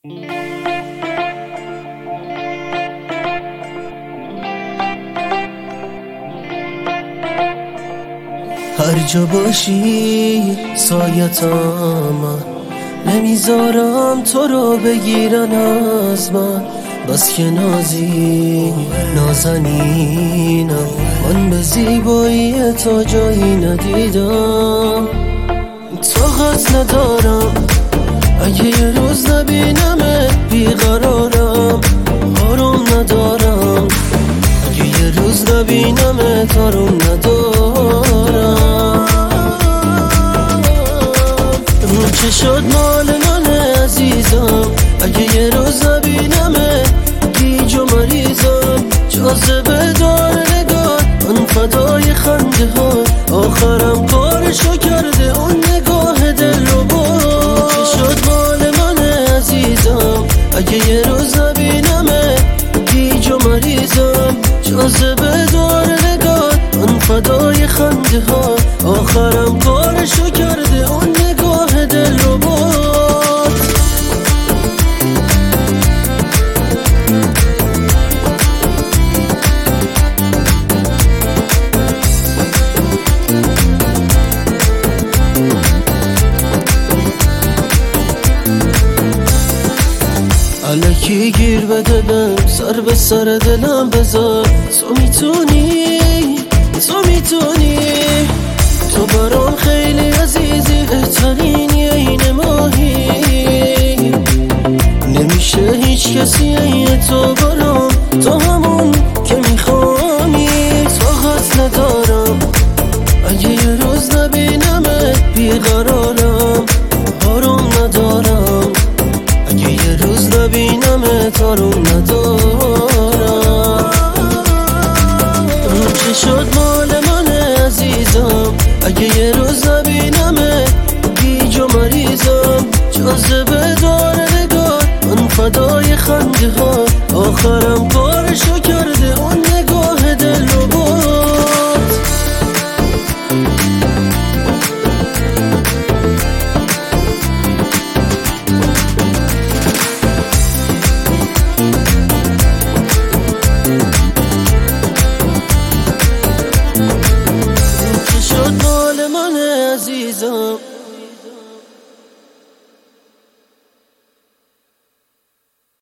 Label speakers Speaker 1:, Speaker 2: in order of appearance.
Speaker 1: هر جا باشی سایتم، نمیذارم تو رو بگیرن از من. بس که نازی نازنینم، من به زیبایی تو جایی ندیدم. طاقت ندارم اگه یه روز نبینمت بیقرارم. آروم ندارم اگه یه روز نبینمت آروم ندارم. اون چه شد مال من عزیزم، اگه یه روز نبینمت گیج و مریضم. جاذبه دار نگاه، من فدای خنده ها، آخرم کارشو کرده اون نگاه دل رو با. چه شد مال من عزیزم، اگه یه روز نبینمت گیج و مریضم. جاذبه دار نگاه، من فدای خنده ها، آخرم کارشو کرده اون نگاه دل رو با. الکی گیر بده بهم، سر به سر دلم بذار. تو میتونی تو برام خیلی عزیزی، بهترینی عین ماهی. نمیشه هیچ کسی عین تو برام، تو همون که میخوانی. طاقت ندارم اگه یه روز نبینمت بیقرارم. آروم ندارم اگه یه روز نبینمت آروم ندارم.